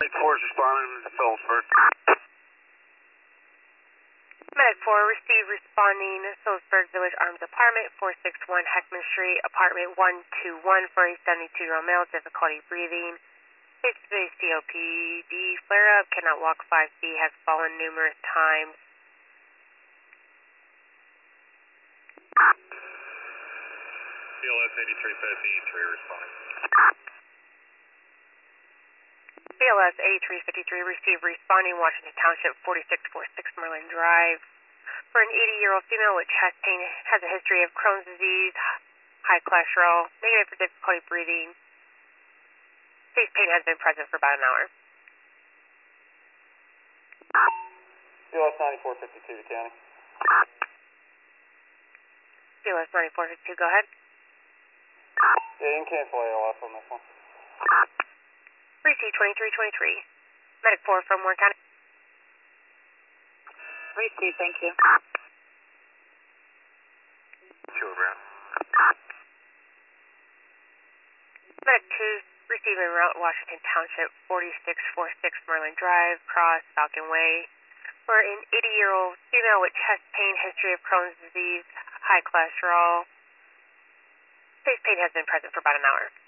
4 is responding to Phillipsburg. Medic 4, receive responding Phillipsburg Village Arms Apartment, 461 Heckman Street, apartment 121 for a 72-year-old male, difficulty breathing. Face-to-face COPD flare-up, cannot walk 5 feet, has fallen numerous times. BLS 8353 responding. BLS 8353, receive responding Washington Township, 4646 Merlin Drive. For an 80-year-old female with chest pain, has a history of Crohn's disease, high cholesterol, negative for difficulty breathing. Face pain has been present for about an hour. BLS 9452 to county. BLS 9452, go ahead. Yeah, you can cancel ALS on this one. Receive 2323. Medic 4 from Warren County. Receive, thank you. Sure, Brown. Medic 2, receive en route Washington Township, 4646 Merlin Drive, Cross, Falcon Way. For an 80-year-old female with chest pain, history of Crohn's disease, high cholesterol. Face pain has been present for about an hour.